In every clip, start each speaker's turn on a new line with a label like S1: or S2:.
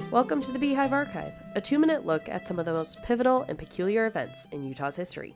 S1: Welcome to the Beehive Archive, a 2-minute look at some of the most pivotal and peculiar events in Utah's history.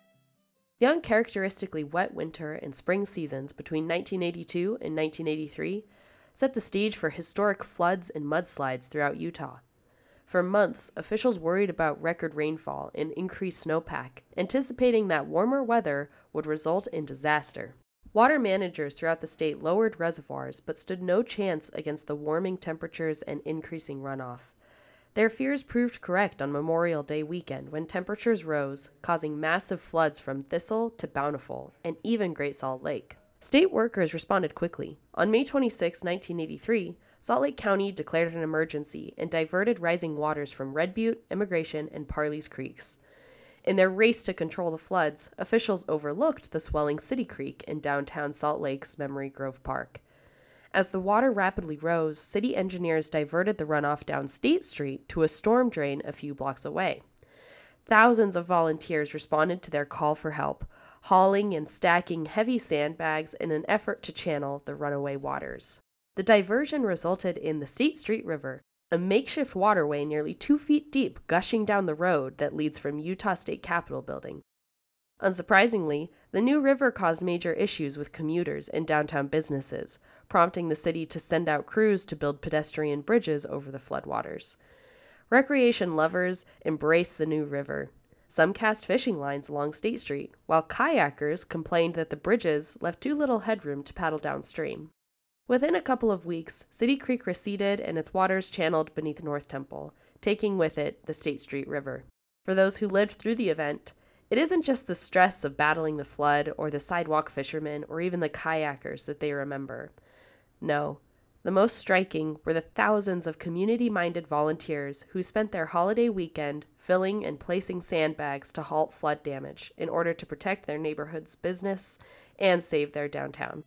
S1: The uncharacteristically wet winter and spring seasons between 1982 and 1983 set the stage for historic floods and mudslides throughout Utah. For months, officials worried about record rainfall and increased snowpack, anticipating that warmer weather would result in disaster. Water managers throughout the state lowered reservoirs but stood no chance against the warming temperatures and increasing runoff. Their fears proved correct on Memorial Day weekend when temperatures rose, causing massive floods from Thistle to Bountiful and even Great Salt Lake. State workers responded quickly. On May 26, 1983, Salt Lake County declared an emergency and diverted rising waters from Red Butte, Immigration, and Parley's creeks. In their race to control the floods, officials overlooked the swelling City Creek in downtown Salt Lake's Memory Grove Park. As the water rapidly rose, city engineers diverted the runoff down State Street to a storm drain a few blocks away. Thousands of volunteers responded to their call for help, hauling and stacking heavy sandbags in an effort to channel the runaway waters. The diversion resulted in the State Street River, a makeshift waterway nearly 2 feet deep gushing down the road that leads from Utah State Capitol building. Unsurprisingly, the new river caused major issues with commuters and downtown businesses, prompting the city to send out crews to build pedestrian bridges over the floodwaters. Recreation lovers embraced the new river. Some cast fishing lines along State Street, while kayakers complained that the bridges left too little headroom to paddle downstream. Within a couple of weeks, City Creek receded and its waters channeled beneath North Temple, taking with it the State Street River. For those who lived through the event, it isn't just the stress of battling the flood or the sidewalk fishermen or even the kayakers that they remember. No, the most striking were the thousands of community-minded volunteers who spent their holiday weekend filling and placing sandbags to halt flood damage in order to protect their neighborhood's business and save their downtown.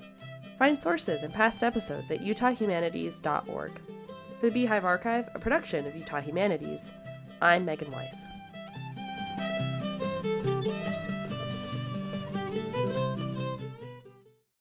S1: Find sources and past episodes at utahhumanities.org. For the Beehive Archive, a production of Utah Humanities, I'm Megan Weiss.